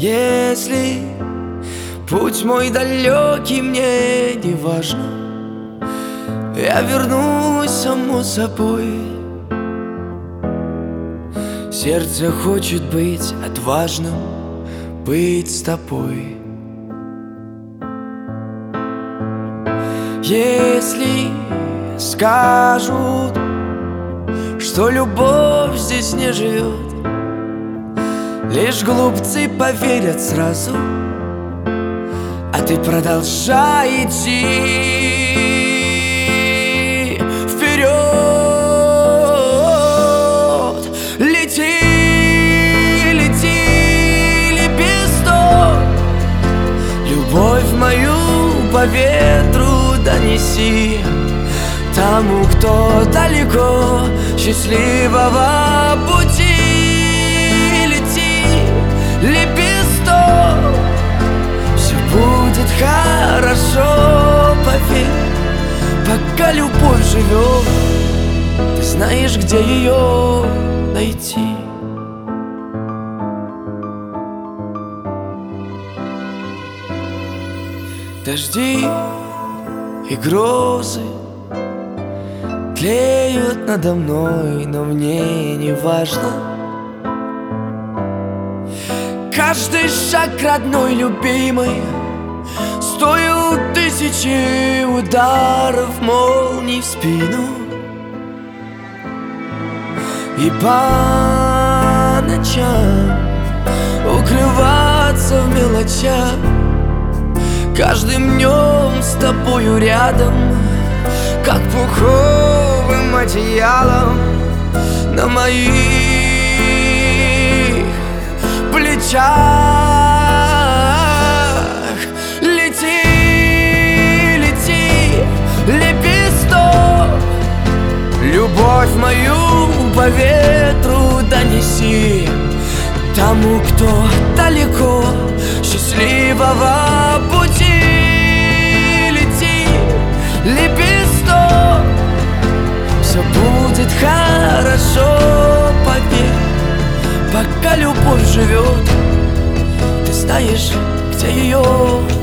Если путь мой далекий, мне не важно, я вернусь само собой. Сердце хочет быть отважным, быть с тобой. Если скажут, что любовь здесь не живет, лишь глупцы поверят сразу, а ты продолжай идти вперед. Лети, лети, лепесток, любовь мою по ветру донеси тому, кто далеко, счастливого пути. Лепесток, все будет хорошо, поверь, пока любовь живет, ты знаешь, где ее найти. Дожди и грозы тлеют надо мной, но мне не важно. Каждый шаг родной, любимый, стоил тысячи ударов молний в спину. И по ночам укрываться в мелочах, каждым днем с тобою рядом, как пуховым одеялом на моих плечах. Лети, лети, лепесток, любовь мою по ветру донеси тому, кто далеко, счастливого пути. Лети, лепесток, все будет хорошо, поверь, пока любовь живет, ты знаешь, где ее